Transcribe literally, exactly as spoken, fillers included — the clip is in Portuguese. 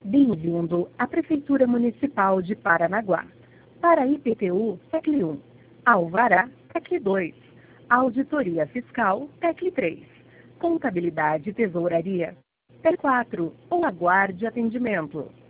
Bem-vindo à Prefeitura Municipal de Paranaguá. Para I P T U, TECLE um. Alvará, TECLE dois. Auditoria Fiscal, TECLE três. Contabilidade e Tesouraria, TECLE quatro. Ou aguarde atendimento.